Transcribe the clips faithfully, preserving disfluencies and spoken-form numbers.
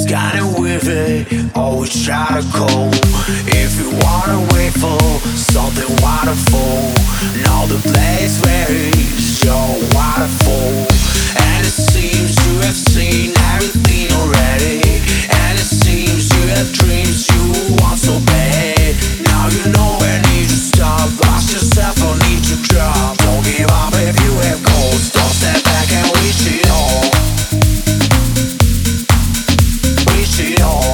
kinda weird, always try to go. If you wanna wait for something wonderful, know the place where is your waterfall. And it seems you have seen everything already, and it seems you have dreams you want so bad. Now you know where need to stop, lost yourself or need to drop. Don't give up if you have goals, don't step back and reach it all. Reach it all.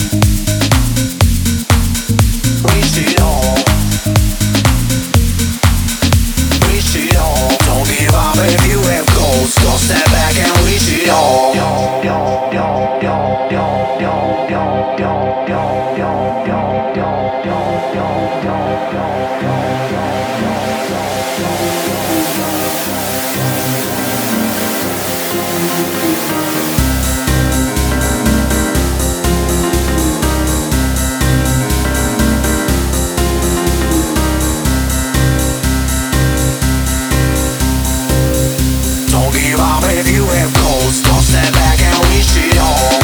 Reach it all. Reach it all. Don't give up if you have goals, don't step back and reach it all. Don't give up if you have goals, don't step back and reach it all.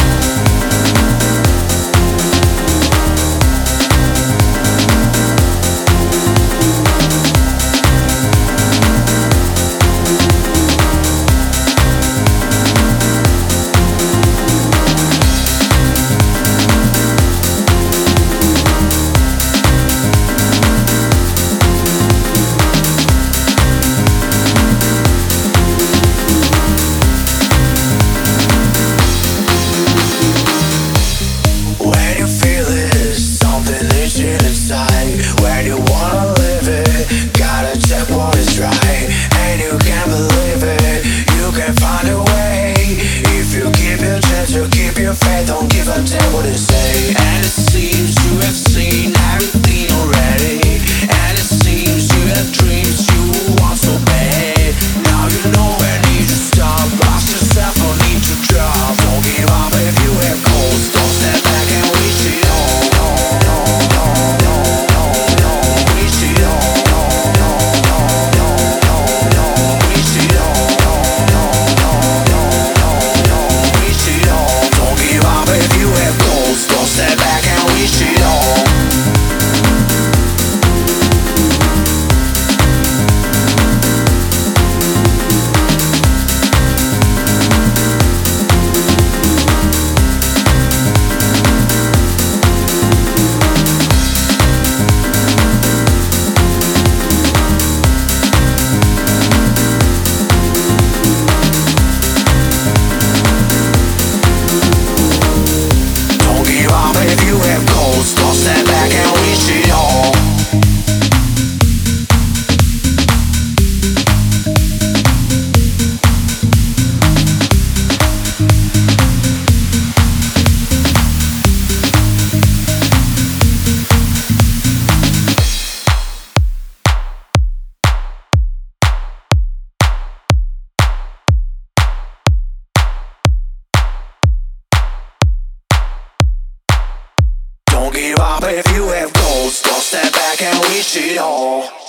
When you feel it, something itching inside. When you wanna live it, gotta check what is right. And you can't believe it, you can find a way. If you keep your chance, you keep your faith, don't give a damn what they say. And it seems you have seen everything already, and it seems you have dreams you want so bad. Now you know where need to stop, lost yourself or need to drop. Don't give up if you have goals, don't step back and reach it all. Reach it all. Reach it all. Reach it all. Don't give up if you have goals, don't step back and reach it all. Don't give up if you have goals, don't step back and reach it all. Don't give up if you have goals, don't step back and reach it all.